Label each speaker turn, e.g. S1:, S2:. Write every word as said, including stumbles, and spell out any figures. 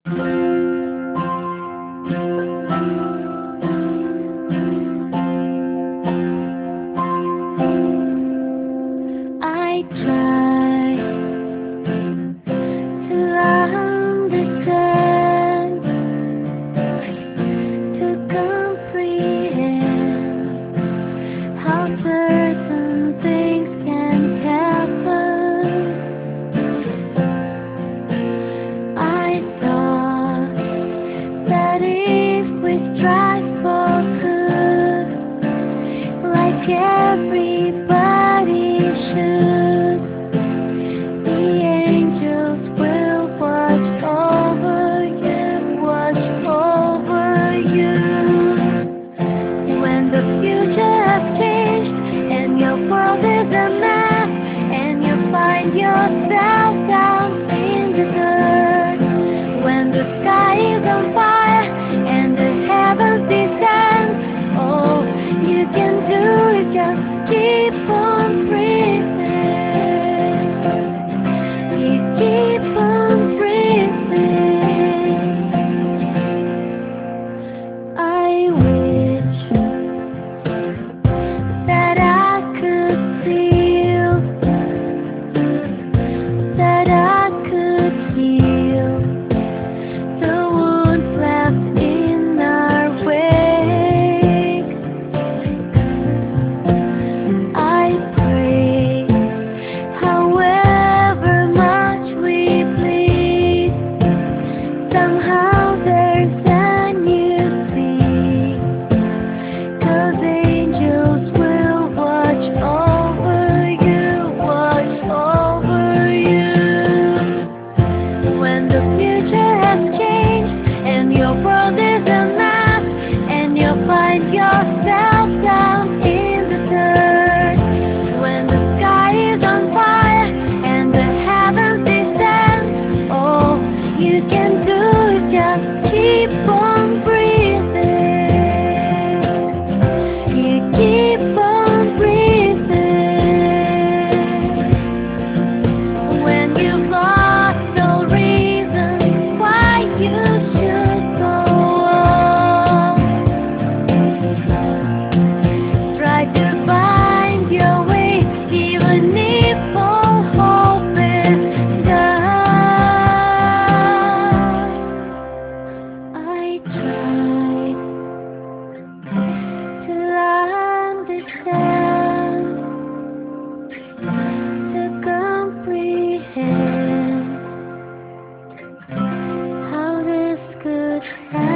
S1: I try to understand, to comprehend how certain things can happen. I thought that if we strive for good, like everybody should, the angels will watch over you, watch over you. When the future has changed and your world is a mess, and you find yourself down in the dirt, when the sky is on fire and the heavens descend, all you can do is just keep on breathing. You keep on breathing. I wish that I could feel, that I could heal the wounds left in our wake. I pray, however much we bleed, somehow there's a new peace, 'cause angels will watch over you, watch over you. When the future has changed and your world is a mess, and you find yourself down in the dirt, when the sky is on fire and the heavens descend, all you can do is just keep on breathing. You keep on breathing. When you've lost all reason why you should go on, try to find your way even if all hope is gone. I tried to understand, to comprehend how this could happen.